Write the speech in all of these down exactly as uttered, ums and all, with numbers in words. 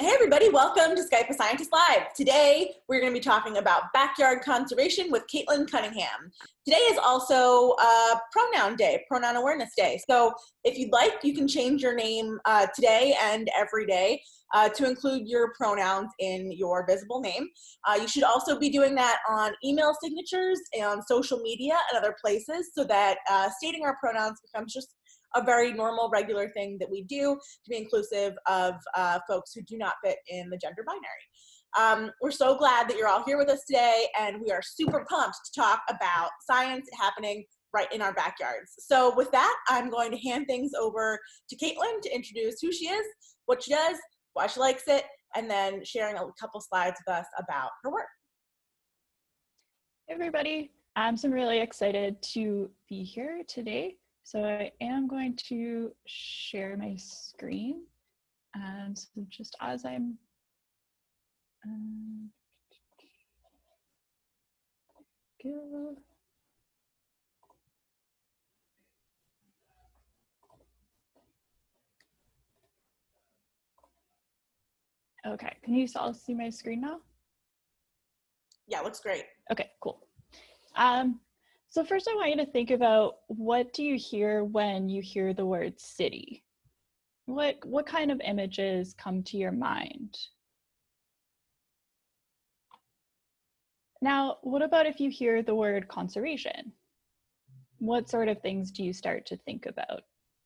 Hey everybody, welcome to Skype a Scientist Live. Today we're going to be talking about backyard conservation with Caitlin Cunningham. Today is also uh, Pronoun Day, Pronoun Awareness Day. So if you'd like, you can change your name uh, today and every day uh, to include your pronouns in your visible name. Uh, you should also be doing that on email signatures and on social media and other places so that uh, stating our pronouns becomes just a very normal, regular thing that we do to be inclusive of uh, folks who do not fit in the gender binary. Um, we're so glad that you're all here with us today, and we are super pumped to talk about science happening right in our backyards. So with that, I'm going to hand things over to Caitlin to introduce who she is, what she does, why she likes it, and then sharing a couple slides with us about her work. Hey everybody, I'm so really excited to be here today. So I am going to share my screen. And so just as I'm, um, go. Okay, can you all see my screen now? Yeah, looks great. Okay, cool. Um, so first I want you to think about, what do you hear when you hear the word city? What, what kind of images come to your mind? Now, what about if you hear the word conservation? What sort of things do you start to think about?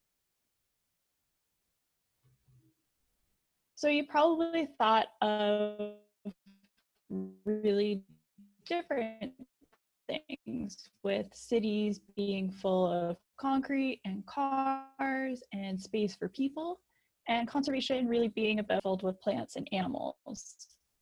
So you probably thought of really different things, with cities being full of concrete and cars and space for people, and conservation really being about filled with plants and animals.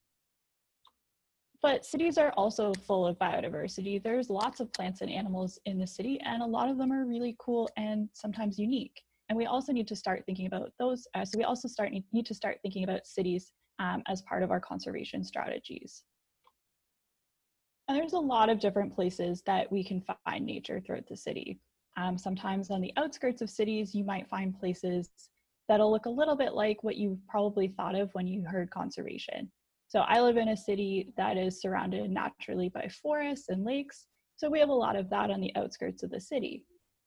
But cities are also full of biodiversity. There's lots of plants and animals in the city, and a lot of them are really cool and sometimes unique. And we also need to start thinking about those. Uh, so we also start need to start thinking about cities um, as part of our conservation strategies. And there's a lot of different places that we can find nature throughout the city. Um, sometimes on the outskirts of cities, you might find places that'll look a little bit like what you probably thought of when you heard conservation. So I live in a city that is surrounded naturally by forests and lakes. So we have a lot of that on the outskirts of the city.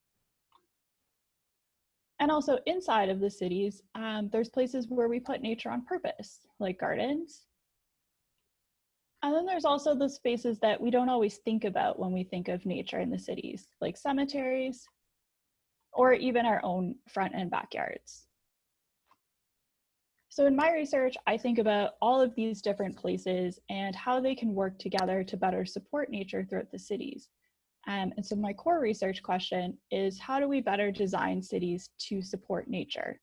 And also inside of the cities, um, there's places where we put nature on purpose, like gardens. And then there's also the spaces that we don't always think about when we think of nature in the cities, like cemeteries, or even our own front and backyards. So in my research, I think about all of these different places and how they can work together to better support nature throughout the cities. Um, and so my core research question is, how do we better design cities to support nature?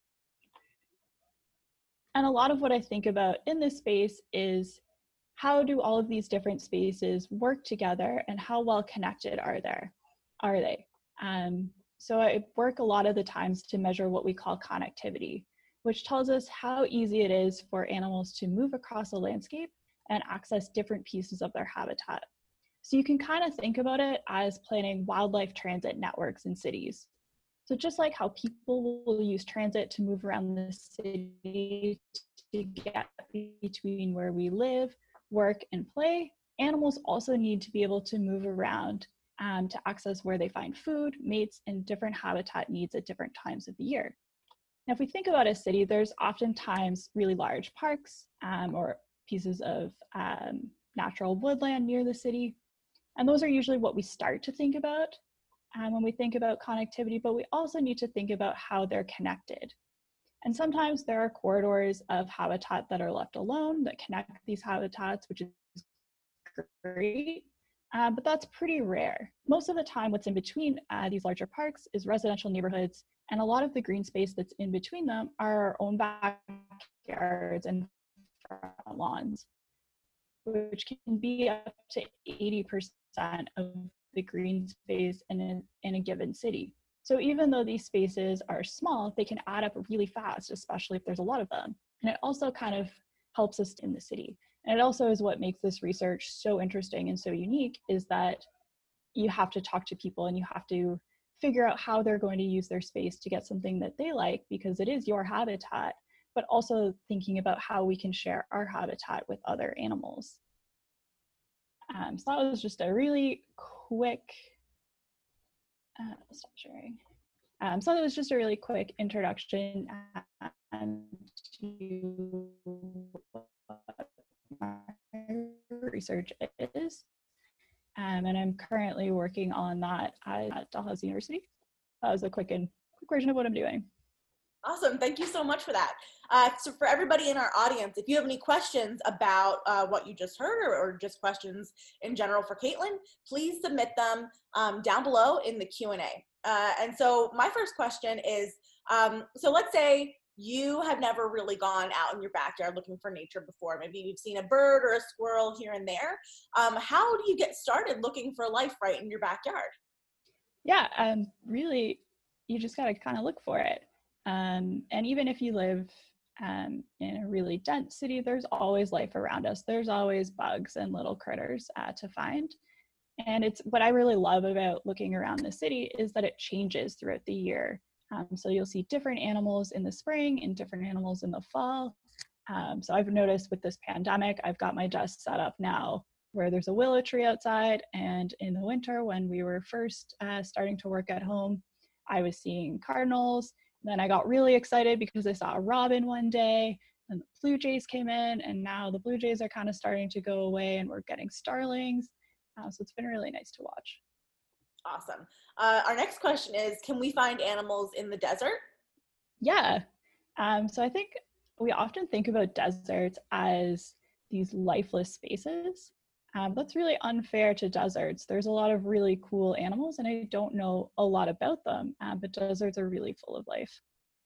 And a lot of what I think about in this space is, how do all of these different spaces work together, and how well connected are there? Are they? Um, so I work a lot of the times to measure what we call connectivity, which tells us how easy it is for animals to move across a landscape and access different pieces of their habitat. So you can kind of think about it as planning wildlife transit networks in cities. So just like how people will use transit to move around the city to get between where we live, work, and play, animals also need to be able to move around um, to access where they find food, mates, and different habitat needs at different times of the year. Now, if we think about a city, there's oftentimes really large parks um, or pieces of um, natural woodland near the city. And those are usually what we start to think about um, when we think about connectivity, but we also need to think about how they're connected. And sometimes there are corridors of habitat that are left alone that connect these habitats, which is great, uh, but that's pretty rare. Most of the time, what's in between uh, these larger parks is residential neighborhoods, and a lot of the green space that's in between them are our own backyards and front lawns, which can be up to eighty percent of the green space in a, in a given city. So even though these spaces are small, they can add up really fast, especially if there's a lot of them. And it also kind of helps us in the city. And it also is what makes this research so interesting and so unique, is that you have to talk to people and you have to figure out how they're going to use their space to get something that they like, because it is your habitat. but also thinking about how we can share our habitat with other animals. Um, so that was just a really quick, uh, stop sharing. Um, so that was just a really quick introduction um, to what my research is. Um, and I'm currently working on that at Dalhousie University. That was a quick and quick version of what I'm doing. Awesome. Thank you so much for that. Uh, so for everybody in our audience, if you have any questions about uh, what you just heard or, or just questions in general for Caitlin, please submit them um, down below in the Q and A. Uh, and so my first question is, um, so let's say you have never really gone out in your backyard looking for nature before. Maybe you've seen a bird or a squirrel here and there. Um, how do you get started looking for life right in your backyard? Yeah, um, really, you just got to kind of look for it. Um, and even if you live um, in a really dense city, there's always life around us. There's always bugs and little critters uh, to find. And it's what I really love about looking around the city is that it changes throughout the year. Um, so you'll see different animals in the spring and different animals in the fall. Um, so I've noticed with this pandemic, I've got my desk set up now where there's a willow tree outside. And in the winter, when we were first uh, starting to work at home, I was seeing cardinals. Then I got really excited because I saw a robin one day, and the blue jays came in, and now the blue jays are kind of starting to go away and we're getting starlings. Uh, so it's been really nice to watch. Awesome. Uh, our next question is, can we find animals in the desert? Yeah. Um, so I think we often think about deserts as these lifeless spaces. Um, that's really unfair to deserts. There's a lot of really cool animals, and I don't know a lot about them, um, but deserts are really full of life.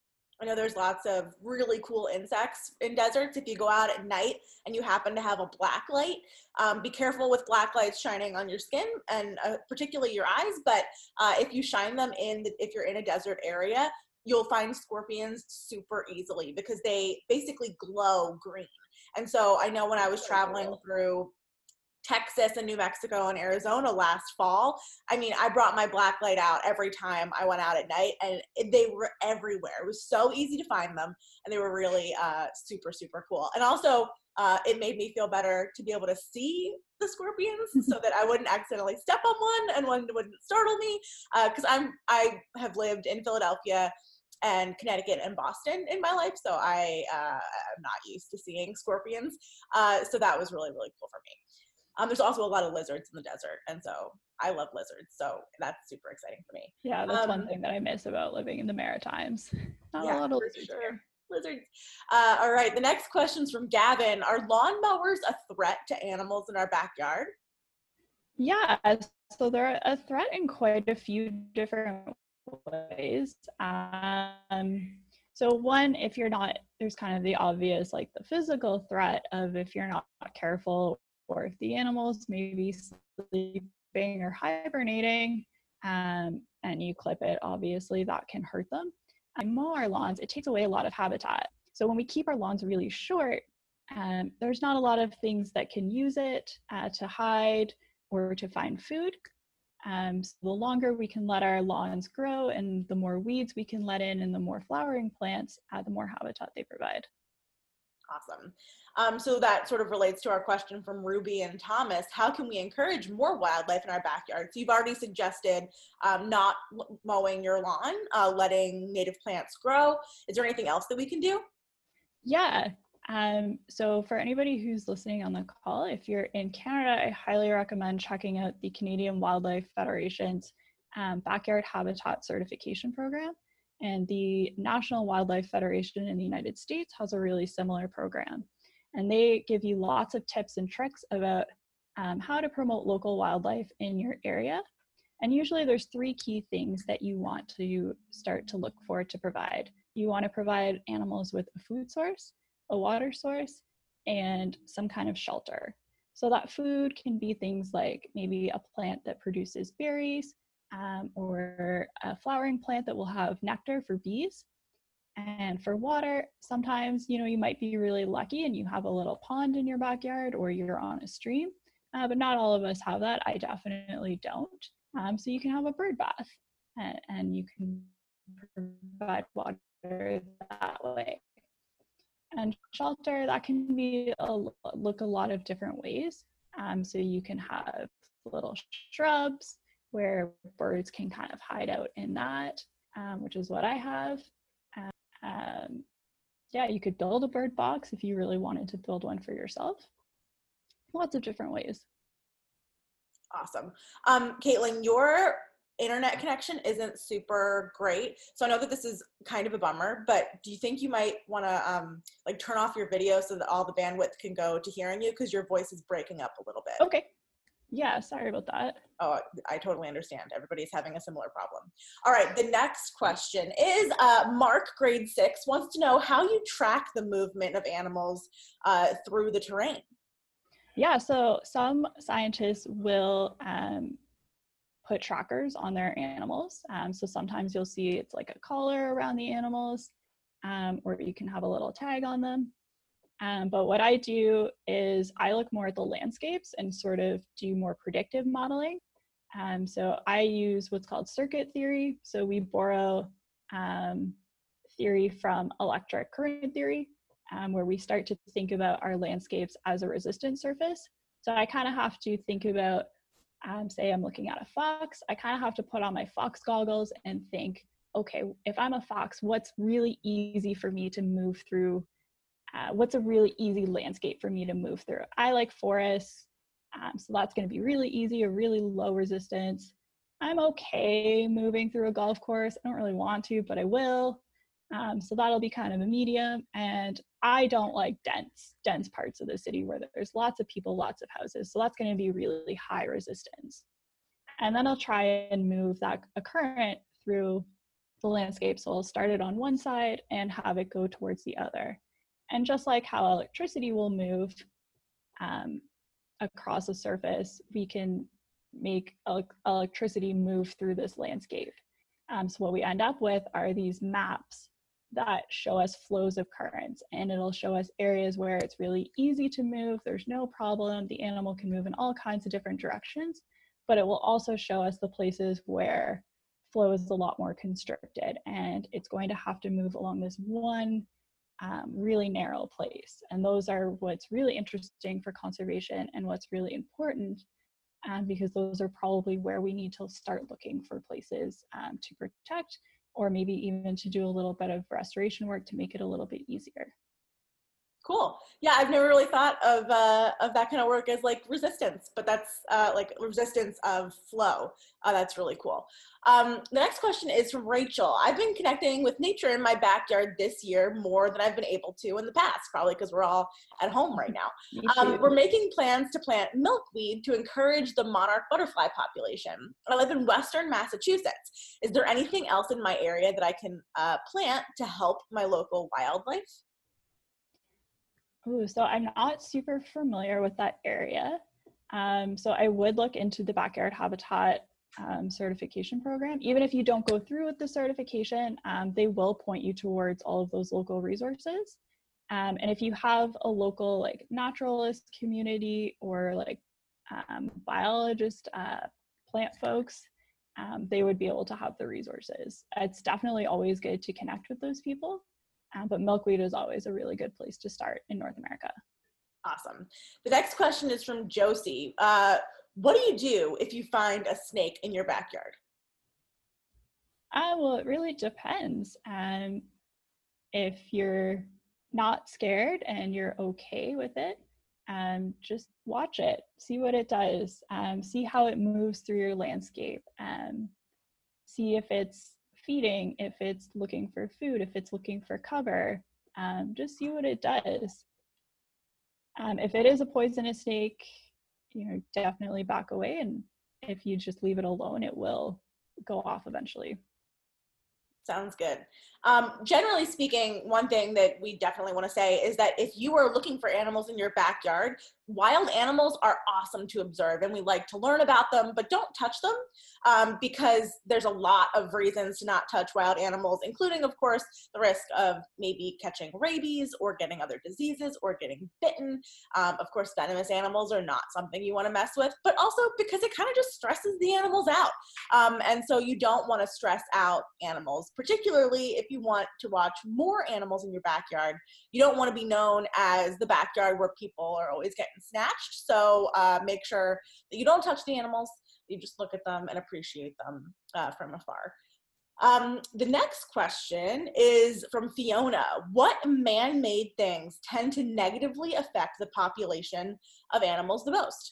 I know there's lots of really cool insects in deserts. If you go out at night and you happen to have a black light, um, be careful with black lights shining on your skin and uh, particularly your eyes. But uh, if you shine them in, the, if you're in a desert area, you'll find scorpions super easily because they basically glow green. And so I know when I was traveling through Texas and New Mexico and Arizona last fall, I mean, I brought my black light out every time I went out at night, and they were everywhere. It was so easy to find them, and they were really uh, super, super cool. And also, uh, it made me feel better to be able to see the scorpions so that I wouldn't accidentally step on one and one wouldn't startle me. Because uh, I'm I have lived in Philadelphia and Connecticut and Boston in my life, so I uh, am not used to seeing scorpions. Uh, so that was really, really cool for me. Um, there's also a lot of lizards in the desert, and so I love lizards, so that's super exciting for me. Yeah, that's um, one thing that I miss about living in the Maritimes. Not yeah, a lot of for lizards sure. here. Lizards. Uh, all right, the next question's from Gavin. Are lawnmowers a threat to animals in our backyard? Yeah, so they're a threat in quite a few different ways. Um, so one, if you're not, there's kind of the obvious, like the physical threat of if you're not careful, or if the animals may be sleeping or hibernating, um, and you clip it, obviously that can hurt them. And mow our lawns, it takes away a lot of habitat. So when we keep our lawns really short, um, there's not a lot of things that can use it uh, to hide or to find food. Um, so the longer we can let our lawns grow and the more weeds we can let in and the more flowering plants, uh, the more habitat they provide. Awesome. Um, so that sort of relates to our question from Ruby and Thomas. How can we encourage more wildlife in our backyard? So you've already suggested um, not mowing your lawn, uh, letting native plants grow. Is there anything else that we can do? Yeah. Um, so for anybody who's listening on the call, if you're in Canada, I highly recommend checking out the Canadian Wildlife Federation's um, Backyard Habitat Certification Program. And the National Wildlife Federation in the United States has a really similar program. And they give you lots of tips and tricks about um, how to promote local wildlife in your area. And usually there's three key things that you want to start to look for to provide. You want to provide animals with a food source, a water source, and some kind of shelter. So that food can be things like maybe a plant that produces berries, um, or a flowering plant that will have nectar for bees. And for water, sometimes, you know, you might be really lucky and you have a little pond in your backyard or you're on a stream, uh, but not all of us have that. I definitely don't. Um, so you can have a bird bath, and, and you can provide water that way. And shelter, that can be a, look a lot of different ways. Um, so you can have little shrubs where birds can kind of hide out in that, um, which is what I have. Um, yeah, you could build a bird box if you really wanted to build one for yourself. Lots of different ways. Awesome. Um, Caitlin, your internet connection isn't super great. So I know that this is kind of a bummer, but do you think you might want to um, like turn off your video so that all the bandwidth can go to hearing you? Because your voice is breaking up a little bit. Okay. Yeah, sorry about that. Oh, I totally understand. Everybody's having a similar problem. All right, the next question is uh, Mark, grade six, wants to know how you track the movement of animals uh, through the terrain. Yeah, so some scientists will um, put trackers on their animals. Um, so sometimes you'll see it's like a collar around the animals, um, or you can have a little tag on them. Um, but what I do is I look more at the landscapes and sort of do more predictive modeling. Um, so I use what's called circuit theory. So we borrow um, theory from electric current theory, um, where we start to think about our landscapes as a resistant surface. So I kind of have to think about, um, say I'm looking at a fox, I kind of have to put on my fox goggles and think, okay, if I'm a fox, what's really easy for me to move through? Uh, what's a really easy landscape for me to move through? I like forests, um, so that's going to be really easy, a really low resistance. I'm okay moving through a golf course. I don't really want to, but I will. Um, so that'll be kind of a medium. And I don't like dense, dense parts of the city where there's lots of people, lots of houses. So that's going to be really high resistance. And then I'll try and move that a current through the landscape. So I'll start it on one side and have it go towards the other. And just like how electricity will move um, across a surface, we can make el- electricity move through this landscape. Um, so what we end up with are these maps that show us flows of currents, and it'll show us areas where it's really easy to move, there's no problem, the animal can move in all kinds of different directions, but it will also show us the places where flow is a lot more constricted, and it's going to have to move along this one um, really narrow place. And those are what's really interesting for conservation and what's really important, um, because those are probably where we need to start looking for places um, to protect, or maybe even to do a little bit of restoration work to make it a little bit easier. Cool. Yeah, I've never really thought of uh, of that kind of work as like resistance, but that's uh, like resistance of flow. Uh, that's really cool. Um, the next question is from Rachel. I've been connecting with nature in my backyard this year more than I've been able to in the past, probably because we're all at home right now. Um, we're making plans to plant milkweed to encourage the monarch butterfly population. I live in Western Massachusetts. Is there anything else in my area that I can uh, plant to help my local wildlife? Ooh, so I'm not super familiar with that area. Um, so I would look into the backyard habitat um, certification program. Even if you don't go through with the certification, um, they will point you towards all of those local resources. Um, and if you have a local like naturalist community or like um, biologist, uh, plant folks, um, they would be able to have the resources. It's definitely always good to connect with those people. Um, but milkweed is always a really good place to start in North America. Awesome. The next question is from Josie. Uh, what do you do if you find a snake in your backyard? Uh, well, it really depends. Um, if you're not scared and you're okay with it, um, just watch it, see what it does, um, see how it moves through your landscape, um, see if it's feeding, if it's looking for food, if it's looking for cover, um, just see what it does. Um, if it is a poisonous snake, you know, definitely back away. And if you just leave it alone, it will go off eventually. Sounds good. Um, generally speaking, one thing that we definitely want to say is that if you are looking for animals in your backyard, wild animals are awesome to observe, and we like to learn about them, but don't touch them, um, because there's a lot of reasons to not touch wild animals, including, of course, the risk of maybe catching rabies or getting other diseases or getting bitten. Um, of course, venomous animals are not something you want to mess with, but also because it kind of just stresses the animals out. Um, and so you don't want to stress out animals, particularly if you want to watch more animals in your backyard. You don't want to be known as the backyard where people are always getting snatched. So uh, make sure that you don't touch the animals. You just look at them and appreciate them uh, from afar. Um, the next question is from Fiona. What man-made things tend to negatively affect the population of animals the most?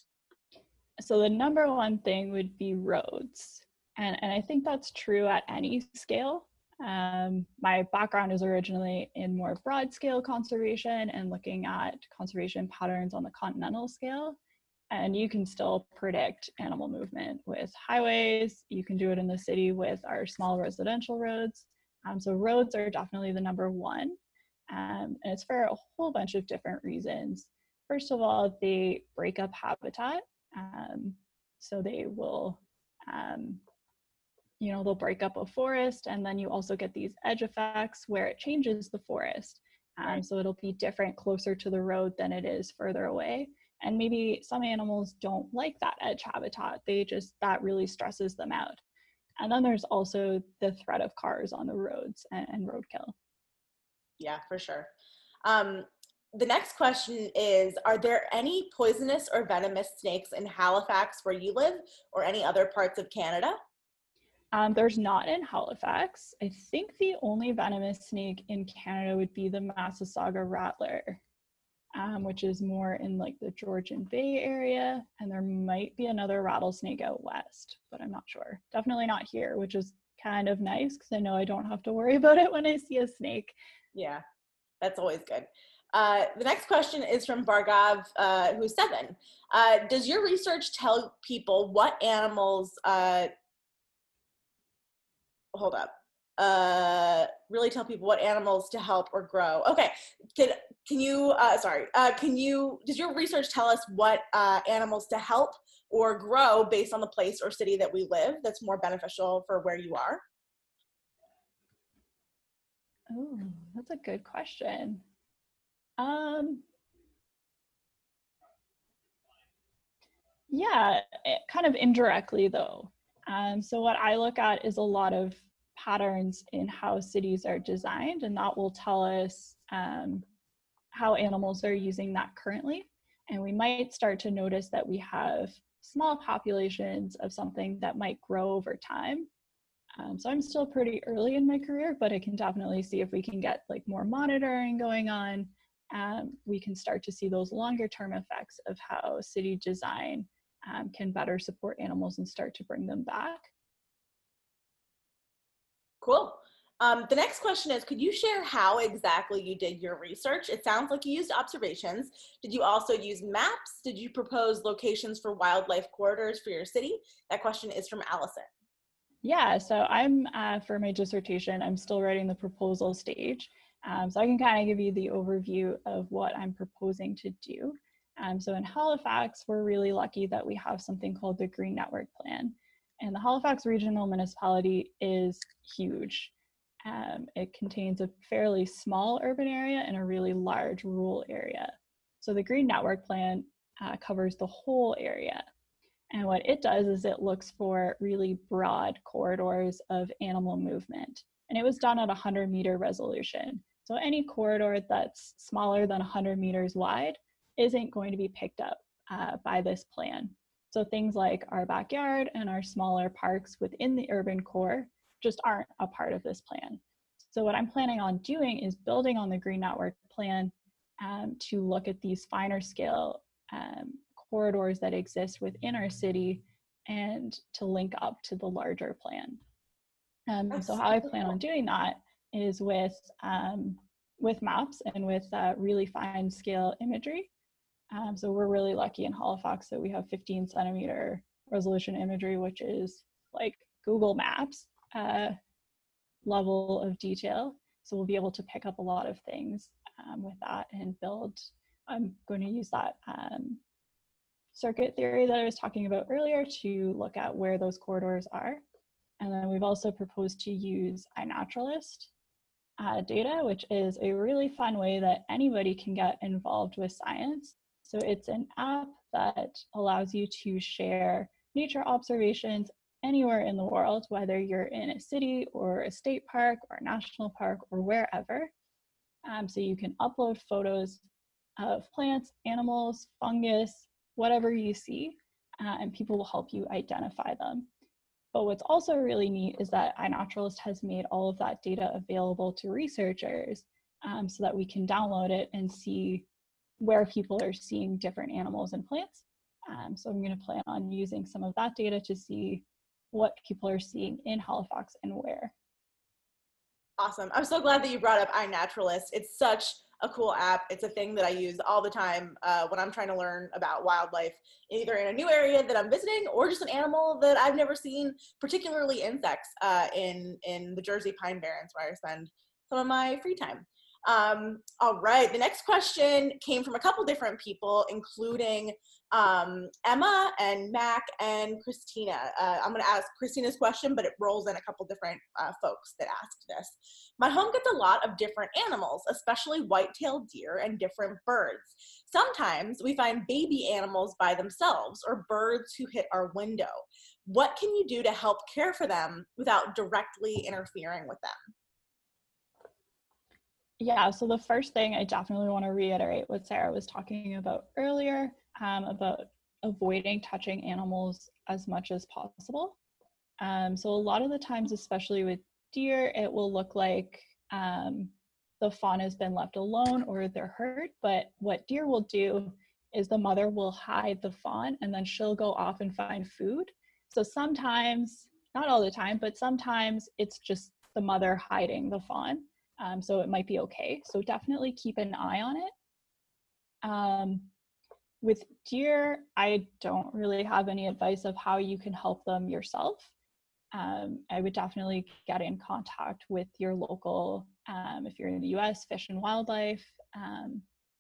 So the number one thing would be roads. And, and I think that's true at any scale. Um, my background is originally in more broad scale conservation and looking at conservation patterns on the continental scale. And you can still predict animal movement with highways. You can do it in the city with our small residential roads. Um, so roads are definitely the number one. Um, and it's for a whole bunch of different reasons. First of all, they break up habitat. Um, so they will, um, you know, they'll break up a forest, and then you also get these edge effects where it changes the forest. Um, Right. so it'll be different closer to the road than it is further away. And maybe some animals don't like that edge habitat. They just, that really stresses them out. And then there's also the threat of cars on the roads and, and roadkill. Yeah, for sure. Um, the next question is, are there any poisonous or venomous snakes in Halifax where you live or any other parts of Canada? Um, there's not in Halifax. I think the only venomous snake in Canada would be the Massasauga rattler, um, which is more in like the Georgian Bay area. And there might be another rattlesnake out west, but I'm not sure. Definitely not here, which is kind of nice because I know I don't have to worry about it when I see a snake. Yeah, that's always good. Uh, the next question is from Bargav, uh, who's seven. Uh, does your research tell people what animals, uh, hold up, uh, really tell people what animals to help or grow? Okay, can, can you, uh, sorry, uh, can you, does your research tell us what uh, animals to help or grow based on the place or city that we live that's more beneficial for where you are? Oh, that's a good question. Um, yeah, it, kind of indirectly though. Um, so what I look at is a lot of patterns in how cities are designed, and that will tell us um, how animals are using that currently. And we might start to notice that we have small populations of something that might grow over time. Um, so I'm still pretty early in my career, but I can definitely see if we can get like more monitoring going on, um, we can start to see those longer term effects of how city design um, can better support animals and start to bring them back. Cool. Um, the next question is, could you share how exactly you did your research? It sounds like you used observations. Did you also use maps? Did you propose locations for wildlife corridors for your city? That question is from Allison. Yeah, so I'm, uh, for my dissertation, I'm still writing the proposal stage. Um, so I can kind of give you the overview of what I'm proposing to do. Um, so in Halifax, we're really lucky that we have something called the Green Network Plan. And the Halifax Regional Municipality is huge. Um, it contains a fairly small urban area and a really large rural area. So the Green Network Plan uh, covers the whole area. And what it does is it looks for really broad corridors of animal movement. And it was done at one hundred meter resolution. So any corridor that's smaller than one hundred meters wide isn't going to be picked up uh, by this plan. So things like our backyard and our smaller parks within the urban core just aren't a part of this plan. So what I'm planning on doing is building on the Green Network Plan um, to look at these finer scale um, corridors that exist within our city and to link up to the larger plan. Um, so how I plan on doing that is with, um, with maps and with uh, really fine scale imagery. Um, so we're really lucky in Halifax that we have fifteen centimeter resolution imagery, which is like Google Maps uh, level of detail. So we'll be able to pick up a lot of things um, with that and build I'm going to use that um, circuit theory that I was talking about earlier to look at where those corridors are. And then we've also proposed to use iNaturalist uh, data, which is a really fun way that anybody can get involved with science. So it's an app that allows you to share nature observations anywhere in the world, whether you're in a city or a state park or a national park or wherever. Um, so you can upload photos of plants, animals, fungus, whatever you see, uh, and people will help you identify them. But what's also really neat is that iNaturalist has made all of that data available to researchers um, so that we can download it and see where people are seeing different animals and plants. Um, so I'm going to plan on using some of that data to see what people are seeing in Halifax and where. Awesome. I'm so glad that you brought up iNaturalist. It's such a cool app. It's a thing that I use all the time uh, when I'm trying to learn about wildlife, either in a new area that I'm visiting or just an animal that I've never seen, particularly insects uh, in, in the Jersey Pine Barrens where I spend some of my free time. Um, all right, the next question came from a couple different people, including um, Emma and Mac and Christina. Uh, I'm gonna ask Christina's question, but it rolls in a couple different uh, folks that asked this. My home gets a lot of different animals, especially white-tailed deer and different birds. Sometimes we find baby animals by themselves or birds who hit our window. What can you do to help care for them without directly interfering with them? Yeah, so the first thing I definitely want to reiterate what Sarah was talking about earlier, um, about avoiding touching animals as much as possible. Um, so a lot of the times, especially with deer, it will look like um, the fawn has been left alone or they're hurt. But what deer will do is the mother will hide the fawn and then she'll go off and find food. So sometimes, not all the time, but sometimes it's just the mother hiding the fawn. Um, so it might be okay. So definitely keep an eye on it. Um, with deer, I don't really have any advice of how you can help them yourself. Um, I would definitely get in contact with your local, um, if you're in the U S, Fish and Wildlife, um,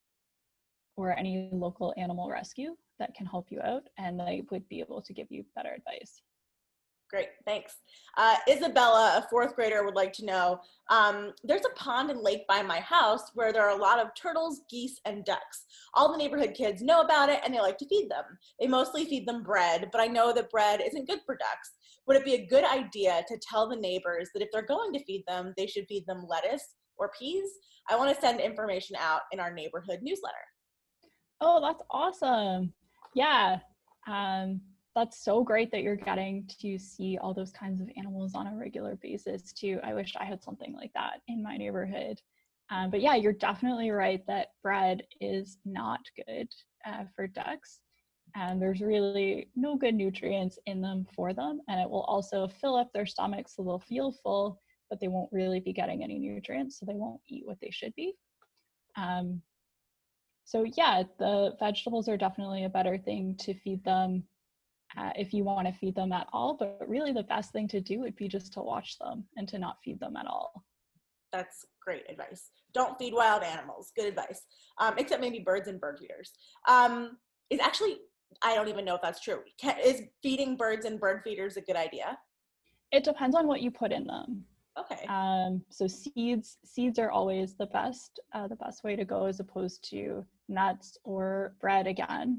or any local animal rescue that can help you out, and they would be able to give you better advice. Great, thanks. Uh, Isabella, a fourth grader, would like to know, um, there's a pond and lake by my house where there are a lot of turtles, geese, and ducks. All the neighborhood kids know about it and they like to feed them. They mostly feed them bread, but I know that bread isn't good for ducks. Would it be a good idea to tell the neighbors that if they're going to feed them, they should feed them lettuce or peas? I want to send information out in our neighborhood newsletter. Oh, that's awesome. Yeah. Um, that's so great that you're getting to see all those kinds of animals on a regular basis too. I wish I had something like that in my neighborhood. Um, but yeah, you're definitely right that bread is not good uh, for ducks. And there's really no good nutrients in them for them. And it will also fill up their stomachs so they'll feel full, but they won't really be getting any nutrients, so they won't eat what they should be. Um, so yeah, the vegetables are definitely a better thing to feed them uh, if you want to feed them at all, but really the best thing to do would be just to watch them and to not feed them at all. That's great advice. Don't feed wild animals. Good advice. Um, except maybe birds and bird feeders. Um, is actually, I don't even know if that's true. Can, is feeding birds and bird feeders a good idea? It depends on what you put in them. Okay. Um, so seeds, seeds are always the best, uh, the best way to go as opposed to nuts or bread again.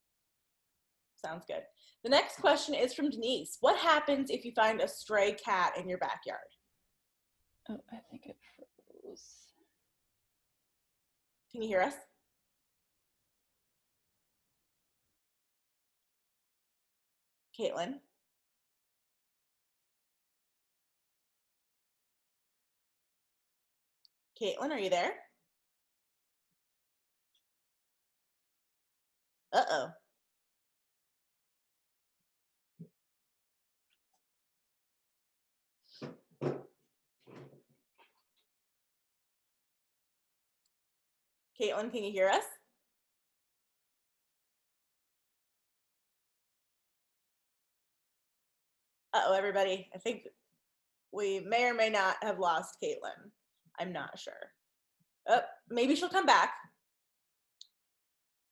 Sounds good. The next question is from Denise. What happens if you find a stray cat in your backyard? Oh, I think it froze. Can you hear us? Caitlin? Caitlin, are you there? Uh-oh. Caitlin, can you hear us? Uh-oh, everybody. I think we may or may not have lost Caitlin. I'm not sure. Oh, maybe she'll come back.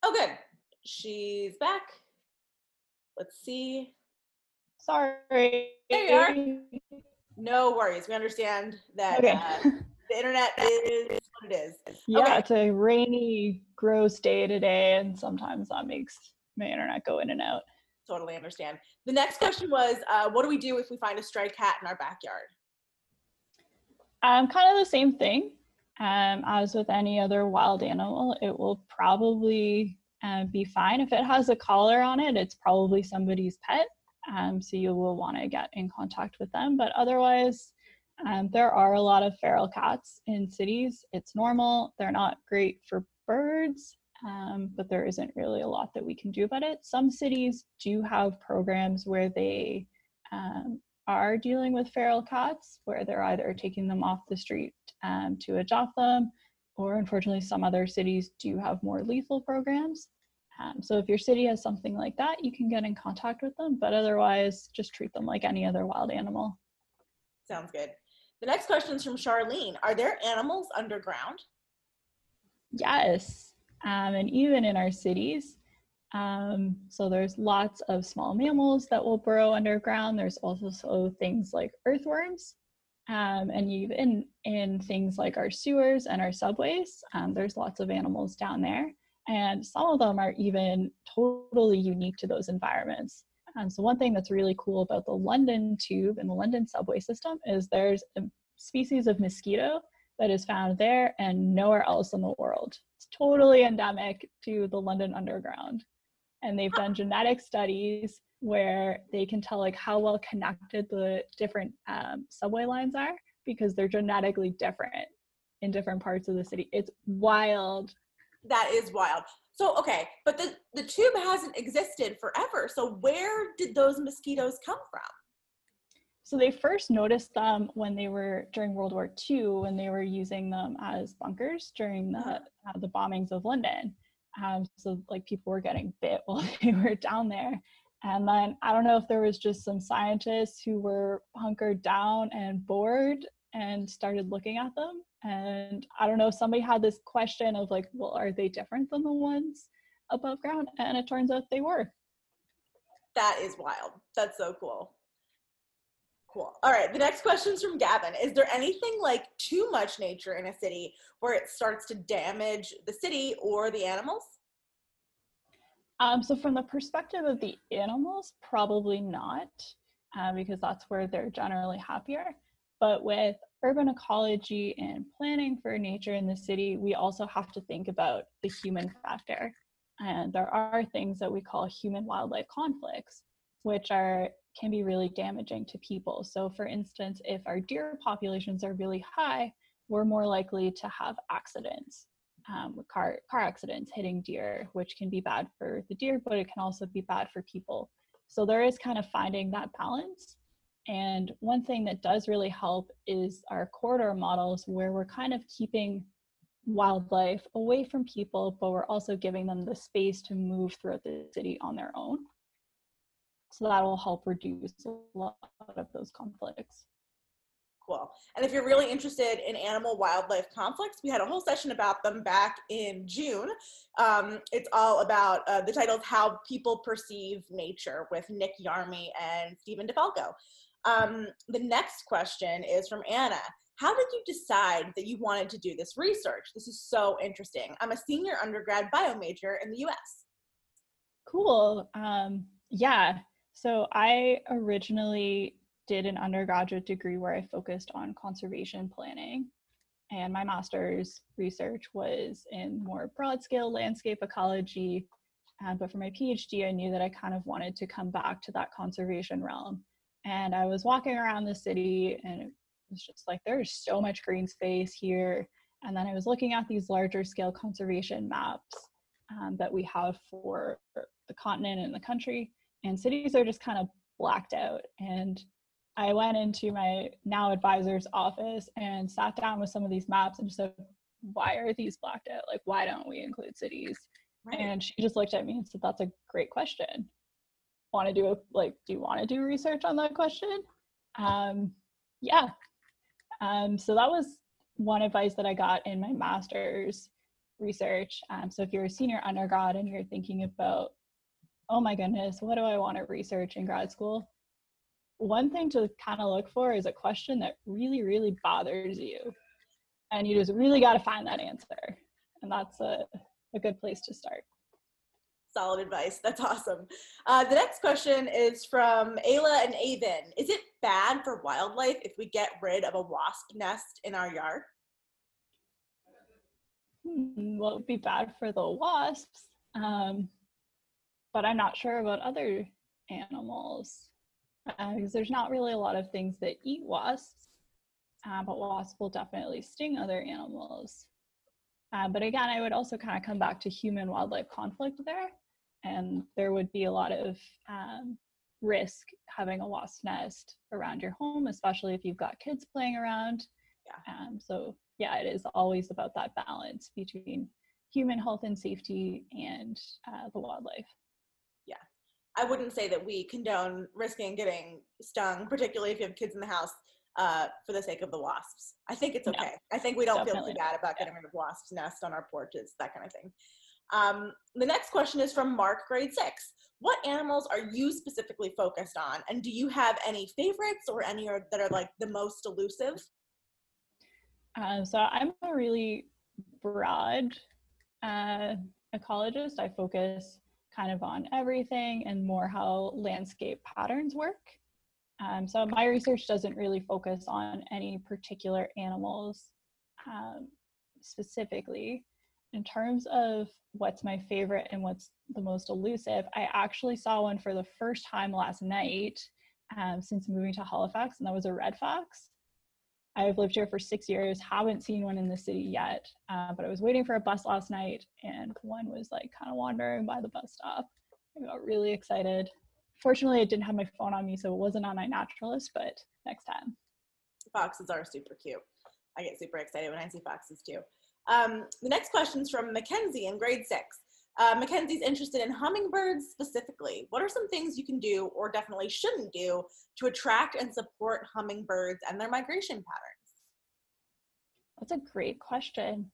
Oh, good. She's back. Let's see. Sorry. There you are. No worries. We understand that Okay. uh, the internet is what it is. Yeah, Okay. it's a rainy, gross day today, and sometimes that makes my internet go in and out. Totally understand. The next question was, uh, what do we do if we find a stray cat in our backyard? Um, kind of the same thing. Um, as with any other wild animal, it will probably uh, be fine. If it has a collar on it, it's probably somebody's pet. Um, so you will want to get in contact with them. But otherwise, um, there are a lot of feral cats in cities. It's normal. They're not great for birds, um, but there isn't really a lot that we can do about it. Some cities do have programs where they um, are dealing with feral cats, where they're either taking them off the street um, to adopt them, or unfortunately some other cities do have more lethal programs. Um, so if your city has something like that, you can get in contact with them, but otherwise just treat them like any other wild animal. Sounds good. The next question is from Charlene. Are there animals underground? Yes, um, and even in our cities. Um, so there's lots of small mammals that will burrow underground. There's also things like earthworms. Um, and even in things like our sewers and our subways, um, there's lots of animals down there. And some of them are even totally unique to those environments. And so one thing that's really cool about the London Tube and the London subway system is there's a species of mosquito that is found there and nowhere else in the world. It's totally endemic to the London Underground. And they've done genetic studies where they can tell like how well connected the different um, subway lines are because they're genetically different in different parts of the city. It's wild. That is wild. So, okay, but the, the tube hasn't existed forever. So where did those mosquitoes come from? So they first noticed them when they were during World War Two, when they were using them as bunkers during the, uh, the bombings of London. Um, so like people were getting bit while they were down there. And then I don't know if there was just some scientists who were hunkered down and bored and started looking at them. And I don't know, if somebody had this question of like, well, are they different than the ones above ground? And it turns out they were. That is wild. That's so cool. Cool. All right, the next question is from Gavin. Is there anything like too much nature in a city where it starts to damage the city or the animals? Um, so from the perspective of the animals, probably not, uh, because that's where they're generally happier. But with urban ecology and planning for nature in the city, we also have to think about the human factor. And there are things that we call human-wildlife conflicts, which are can be really damaging to people. So for instance, if our deer populations are really high, we're more likely to have accidents. Um, car, car accidents hitting deer, which can be bad for the deer, but it can also be bad for people. So there is kind of finding that balance. And one thing that does really help is our corridor models, where we're kind of keeping wildlife away from people, but we're also giving them the space to move throughout the city on their own. So that will help reduce a lot of those conflicts. Cool. And if you're really interested in animal wildlife conflicts, we had a whole session about them back in June. Um, it's all about, uh, the title is How People Perceive Nature with Nick Yarmy and Stephen DeFalco. Um, the next question is from Anna. How did you decide that you wanted to do this research? This is so interesting. I'm a senior undergrad bio major in the U S. Cool. Um, yeah. So I originally did an undergraduate degree where I focused on conservation planning, and my master's research was in more broad scale landscape ecology. Uh, but for my PhD, I knew that I kind of wanted to come back to that conservation realm. And I was walking around the city and it was just like, there's so much green space here. And then I was looking at these larger scale conservation maps um, that we have for the continent and the country, and cities are just kind of blacked out. And I went into my now advisor's office and sat down with some of these maps and just said, why are these blacked out? Like, why don't we include cities? Right. And she just looked at me and said, that's a great question. Want to do a, like, do you want to do research on that question? Um, yeah. Um, so that was one advice that I got in my master's, research. Um, so if you're a senior undergrad and you're thinking about, oh my goodness, what do I want to research in grad school? One thing to kind of look for is a question that really, really bothers you. And you just really got to find that answer. And that's a, a good place to start. Solid advice. That's awesome. Uh, the next question is from Ayla and Avon. Is it bad for wildlife if we get rid of a wasp nest in our yard? Hmm, well, it would be bad for the wasps, um, but I'm not sure about other animals, uh, because there's not really a lot of things that eat wasps, uh, but wasps will definitely sting other animals. Uh, but again, I would also kind of come back to human-wildlife conflict there, and there would be a lot of um, risk having a wasp nest around your home, especially if you've got kids playing around. Yeah. Um, so yeah, it is always about that balance between human health and safety and uh, the wildlife. Yeah, I wouldn't say that we condone risking getting stung, particularly if you have kids in the house, uh, for the sake of the wasps. I think it's okay. No, I think we don't feel too bad about getting rid of wasps' nest on our porches, that kind of thing. Um, the next question is from Mark, grade six. What animals are you specifically focused on? And do you have any favorites or any are, that are like the most elusive? Um, so I'm a really broad uh, ecologist. I focus kind of on everything and more how landscape patterns work. Um, so my research doesn't really focus on any particular animals um, specifically. In terms of what's my favorite and what's the most elusive, I actually saw one for the first time last night um, since moving to Halifax, and that was a red fox. I've lived here for six years, haven't seen one in the city yet, uh, but I was waiting for a bus last night and one was like kind of wandering by the bus stop. I got really excited. Fortunately, I didn't have my phone on me, so it wasn't on iNaturalist, but next time. Foxes are super cute. I get super excited when I see foxes too. Um, the next question is from Mackenzie in grade six. Uh, Mackenzie's interested in hummingbirds specifically. What are some things you can do or definitely shouldn't do to attract and support hummingbirds and their migration patterns? That's a great question.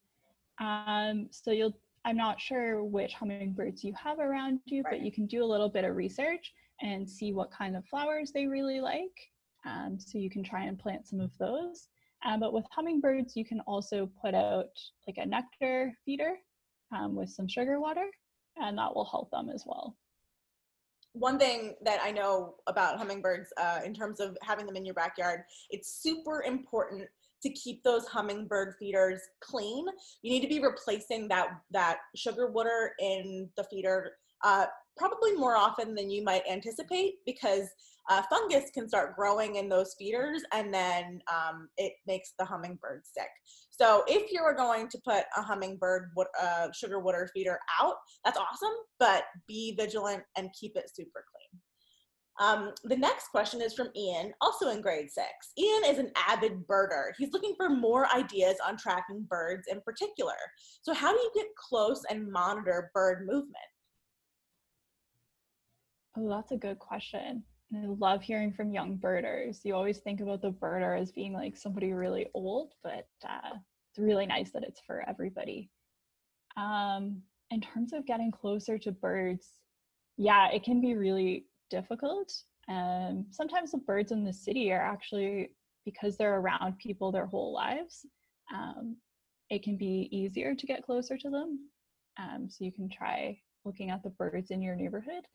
Um, so you'll, I'm not sure which hummingbirds you have around you, right. But you can do a little bit of research and see what kind of flowers they really like. Um, so you can try and plant some of those. Um, but with hummingbirds, you can also put out like a nectar feeder um, with some sugar water, and that will help them as well. One thing that I know about hummingbirds uh, in terms of having them in your backyard, it's super important to keep those hummingbird feeders clean. You need to be replacing that, that sugar water in the feeder uh, probably more often than you might anticipate, because uh, fungus can start growing in those feeders and then um, it makes the hummingbird sick. So if you're going to put a hummingbird uh, sugar water feeder out, that's awesome, but be vigilant and keep it super clean. Um, the next question is from Ian, also in grade six. Ian is an avid birder. He's looking for more ideas on tracking birds in particular. So how do you get close and monitor bird movement? Oh, that's a good question. I love hearing from young birders. You always think about the birder as being like somebody really old, but uh, it's really nice that it's for everybody. Um, in terms of getting closer to birds, yeah, it can be really difficult. Um, sometimes the birds in the city are actually, because they're around people their whole lives, um, it can be easier to get closer to them. Um, so you can try looking at the birds in your neighborhood.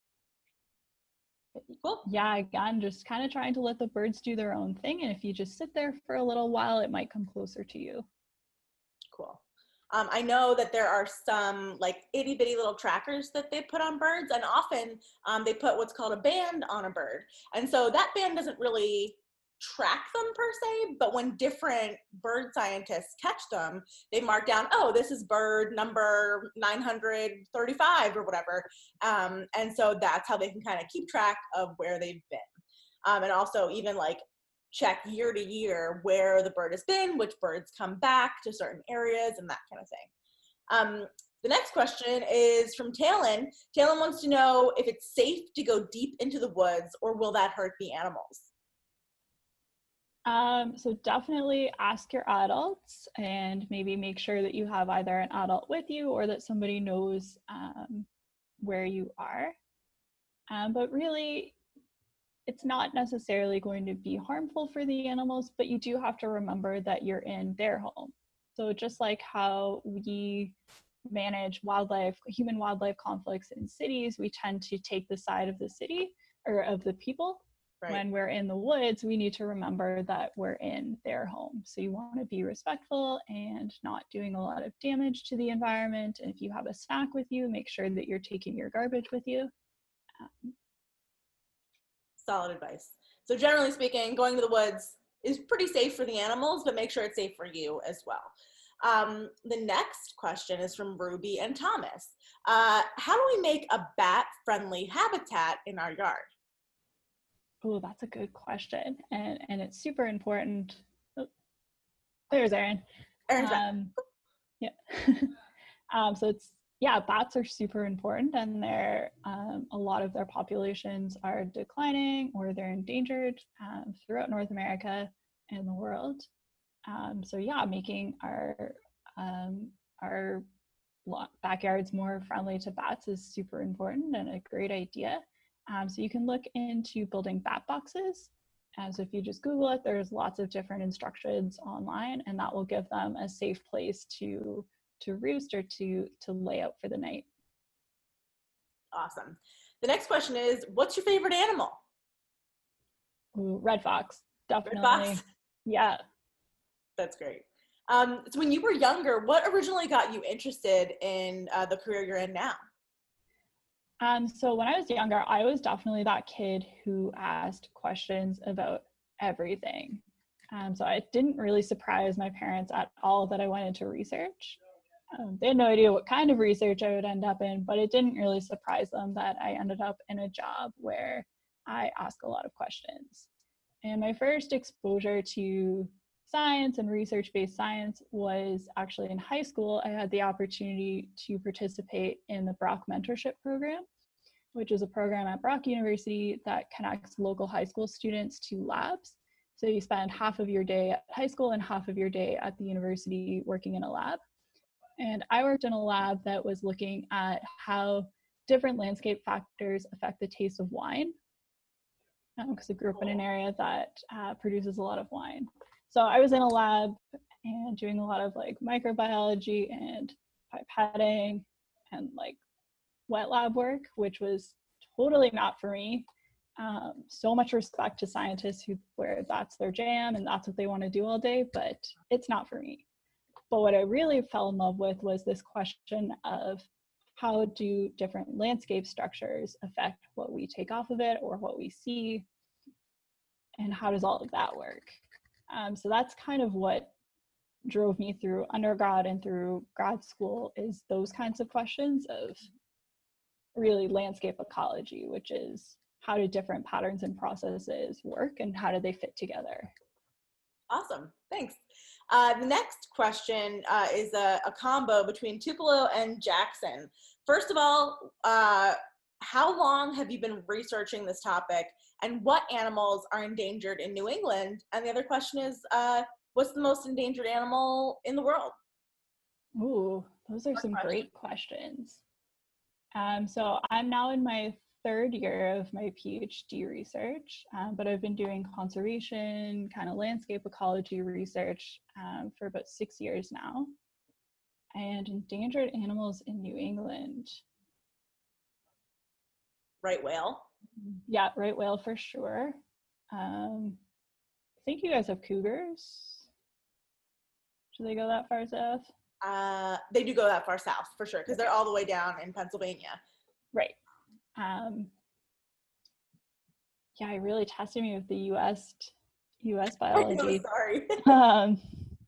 Cool. Yeah, again, just kind of trying to let the birds do their own thing. And if you just sit there for a little while, it might come closer to you. Cool. Um, I know that there are some like itty bitty little trackers that they put on birds, and often um, they put what's called a band on a bird. And so that band doesn't really track them per se, but when different bird scientists catch them, they mark down, oh, this is bird number nine hundred thirty-five or whatever. Um, and so that's how they can kind of keep track of where they've been. Um, and also even like check year to year where the bird has been, which birds come back to certain areas and that kind of thing. Um, the next question is from Talon. Talon wants to know if it's safe to go deep into the woods or will that hurt the animals? Um, so definitely ask your adults and maybe make sure that you have either an adult with you or that somebody knows um, where you are. Um, but really, it's not necessarily going to be harmful for the animals, but you do have to remember that you're in their home. So just like how we manage wildlife, human wildlife conflicts in cities, we tend to take the side of the city or of the people. Right. When we're in the woods, we need to remember that we're in their home. So you want to be respectful and not doing a lot of damage to the environment. And if you have a snack with you, make sure that you're taking your garbage with you. Um, Solid advice. So generally speaking, going to the woods is pretty safe for the animals, but make sure it's safe for you as well. Um, the next question is from Ruby and Thomas. Uh, how do we make a bat-friendly habitat in our yard? Oh, that's a good question. And, and it's super important. Oh, there's Erin. Erin's um, yeah. um, so it's, yeah, bats are super important, and they're, um, a lot of their populations are declining or they're endangered um, throughout North America and the world. Um, so yeah, making our um, our backyards more friendly to bats is super important and a great idea. Um, so you can look into building bat boxes. And so if you just Google it, there's lots of different instructions online, and that will give them a safe place to to roost or to to lay out for the night. Awesome. The next question is, what's your favorite animal? Ooh, red fox, definitely. Red fox? Yeah. That's great. Um, so when you were younger, what originally got you interested in uh, the career you're in now? Um, so when I was younger, I was definitely that kid who asked questions about everything. Um, so it didn't really surprise my parents at all that I went into research. Um, they had no idea what kind of research I would end up in, but it didn't really surprise them that I ended up in a job where I ask a lot of questions. And my first exposure to science and research-based science was actually in high school. I had the opportunity to participate in the Brock Mentorship Program, which is a program at Brock University that connects local high school students to labs. So you spend half of your day at high school and half of your day at the university working in a lab. And I worked in a lab that was looking at how different landscape factors affect the taste of wine, because um, I grew up in an area that uh, produces a lot of wine. So I was in a lab and doing a lot of like microbiology and pipetting and like wet lab work, which was totally not for me. Um, so much respect to scientists who where that's their jam and that's what they want to do all day, but it's not for me. But what I really fell in love with was this question of how do different landscape structures affect what we take off of it or what we see, and how does all of that work? Um, so that's kind of what drove me through undergrad and through grad school, is those kinds of questions of really landscape ecology, which is how do different patterns and processes work and how do they fit together? Awesome, thanks. Uh, the next question uh, is a, a combo between Tupelo and Jackson. First of all, uh, how long have you been researching this topic, and what animals are endangered in New England? And the other question is, uh, what's the most endangered animal in the world? Ooh, those are Good some question. Great questions. Um, so I'm now in my third year of my PhD research, um, but I've been doing conservation, kind of landscape ecology research um, for about six years now. And endangered animals in New England. Right whale? Yeah, right whale for sure. Um, I think you guys have cougars. Do they go that far south? Uh, they do go that far south for sure, because they're all the way down in Pennsylvania. Right. Um, yeah, it really tested me with the U S U S biology. I'm sorry. um,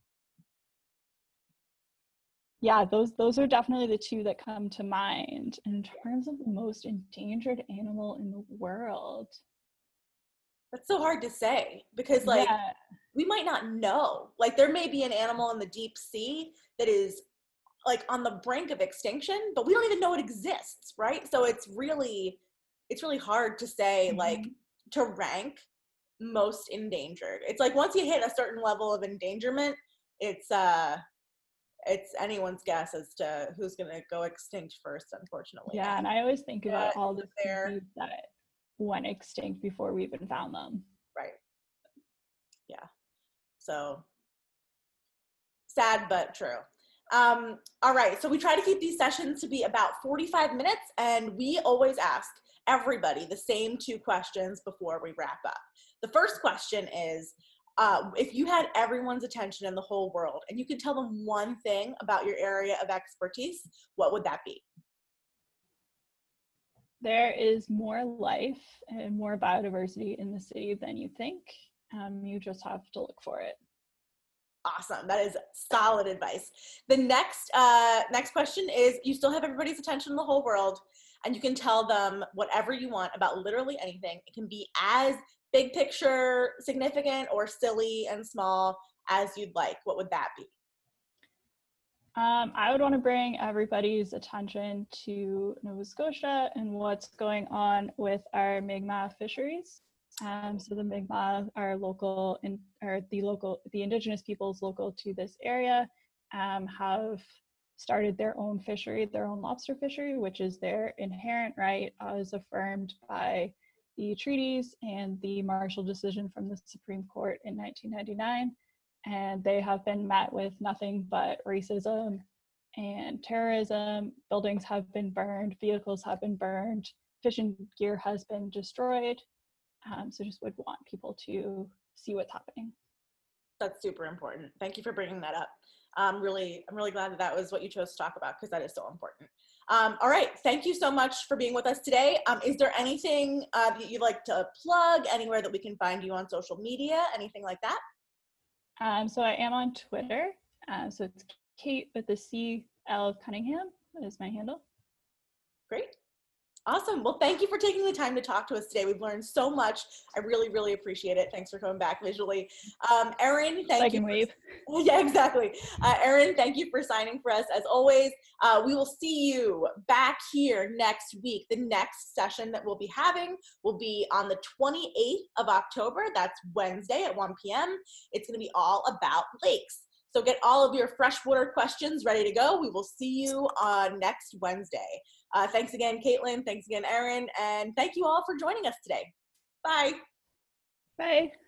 yeah, those those are definitely the two that come to mind. In terms of the most endangered animal in the world, that's so hard to say, because like yeah. we might not know. Like there may be an animal in the deep sea that is like on the brink of extinction, but we don't even know it exists, right? So it's really it's really hard to say, mm-hmm. like to rank most endangered. It's like once you hit a certain level of endangerment, it's uh it's anyone's guess as to who's going to go extinct first, unfortunately. Yeah, and I always think about yeah, all the there. species that went extinct before we even found them. Right. Yeah. So sad, but true. Um, all right. So we try to keep these sessions to be about forty-five minutes, and we always ask everybody the same two questions before we wrap up. The first question is, uh, if you had everyone's attention in the whole world and you could tell them one thing about your area of expertise, what would that be? There is more life and more biodiversity in the city than you think. Um, you just have to look for it. Awesome. That is solid advice. The next uh, next question is, you still have everybody's attention in the whole world, and you can tell them whatever you want about literally anything. It can be as big picture, significant, or silly and small as you'd like. What would that be? Um, I would want to bring everybody's attention to Nova Scotia and what's going on with our Mi'kmaq fisheries. Um, so the Mi'kmaq are local, in, or the local, the Indigenous peoples local to this area, um, have started their own fishery, their own lobster fishery, which is their inherent right, as affirmed by the treaties and the Marshall decision from the Supreme Court in nineteen ninety-nine. And they have been met with nothing but racism and terrorism. Buildings have been burned, vehicles have been burned, fishing gear has been destroyed. Um, so just would want people to see what's happening. That's super important. Thank you for bringing that up. Um, really, I'm really glad that that was what you chose to talk about, because that is so important. Um, all right, thank you so much for being with us today. Um, is there anything uh, that you'd like to plug, anywhere that we can find you on social media, anything like that? Um, so I am on Twitter. Uh, so it's Kate with the C L Cunningham is my handle. Great. Awesome. Well, thank you for taking the time to talk to us today. We've learned so much. I really, really appreciate it. Thanks for coming back visually. Um, Erin, thank I can you. wave. For, yeah, exactly. Uh, Erin, thank you for signing for us as always. Uh, we will see you back here next week. The next session that we'll be having will be on the twenty-eighth of October. That's Wednesday at one p m It's going to be all about lakes. So get all of your freshwater questions ready to go. We will see you on next Wednesday. Uh, thanks again, Caitlin. Thanks again, Erin. And thank you all for joining us today. Bye. Bye.